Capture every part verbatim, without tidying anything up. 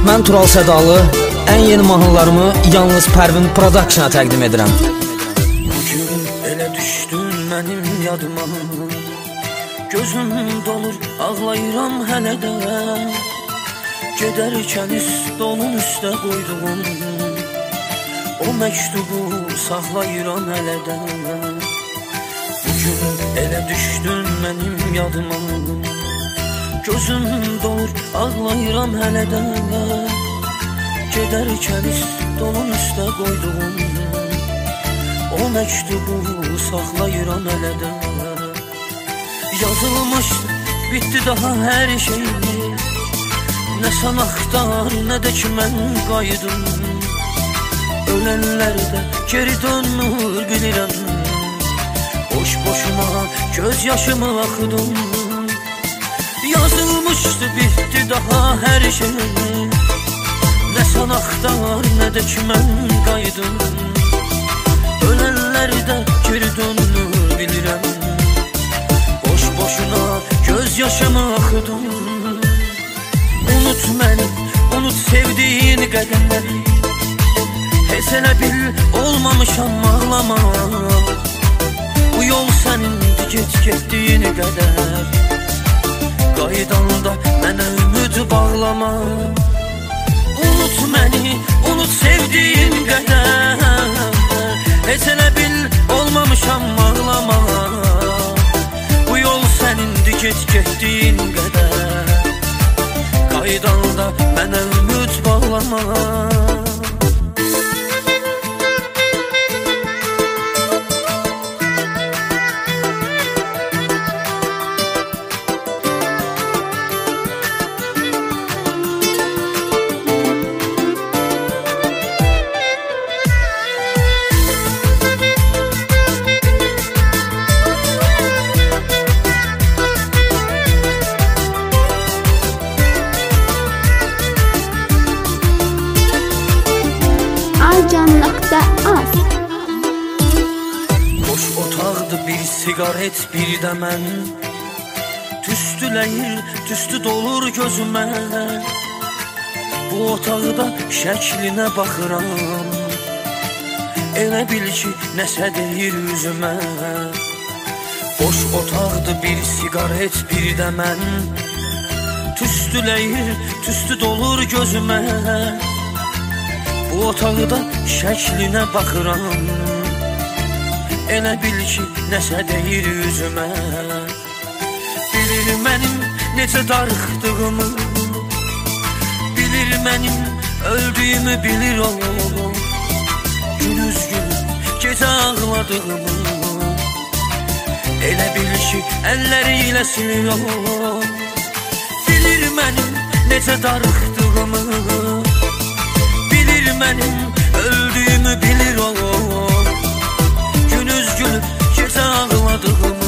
Mən Tural Sədalı, ən yeni mahnılarımı yalnız Pərvin Production'a təqdim edirəm. Bugün elə düşdün mənim yadıma, gözüm dolur, ağlayıram hələ də. Gedərkən stolun üstə qoyduğum o məktubu saxlayıram hələ də. Bugün elə düşdün mənim yadıma, gözüm dolur, ağlayıram hələ də. Gedərkən stolun üstə qoyduğum o məktubu saxlayıram hələ də. Yazılmışdı, bitdi daha hər şey. Nə sən axtar, nə də ki mən qayıdım. Ölənlər də geri dönmür bilirəm. Boş-boşuna göz yaşımı axıdım. Yazılmışdı, bitdi daha hər şey. Nə sən axtar, nə də ki mən qayıdım. Ölənlər də geri dönmür bilirəm. Boş-boşuna göz yaşımı axıdım. Unut məni, unut sevdiyin qədərləri. Heç elə bil olmamışam ağlama. Bu yol sənindir, geç getdiyin qədər. Qaydanda mənə ümid bağlama. Unut məni, unut sevdiyin qədər. Heç elə bil olmamışam ağlama. Bu yol sənindir, geç getdiyin qədər. Qaydanda mənə ümid bağlama. Boş otaqdı bir sigaret bir də mən. Tüstüləyir, tüstü dolur gözümə. Bu otaqda şəklinə baxıram. Elə bil ki nəsə deyir üzümə. Boş otaqdı bir sigaret bir də mən. Tüstüləyir, tüstü dolur gözümə. Bu otaqda şəklinə baxıram. Elə bil ki nəsə deyir üzümə. Bilir mənim necə darıxdığımı, bilir mənim öldüyümü bilir o. Gündüz günü gecə ağladığımı, elə bil ki əlləri ilə silir o. Bilir mənim necə darıxdığımı, bilir mənim öldüyümü bilir o. Gündüz gülüb gecə ağladığımı,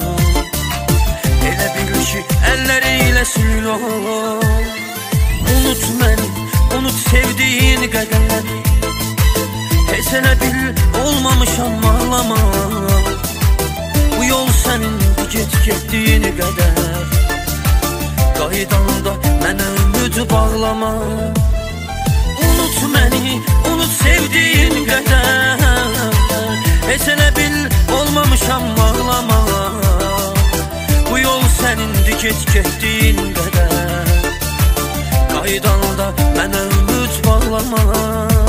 elə bil ki əlləri ilə silir o. Unut məni, unut sevdiyin qədərləri. Heç elə bil olmamışam ağlama. Bu yol sənindir, geç getdiyin qədər. Qaydanda mənə ümid bağlama. Unut məni, unut sevdiyin qədər. Heç elə bil olmamışam ağlama. Bu yol sənindir, geç getdiyin qədər. Qaydanda mənə ümid bağlama.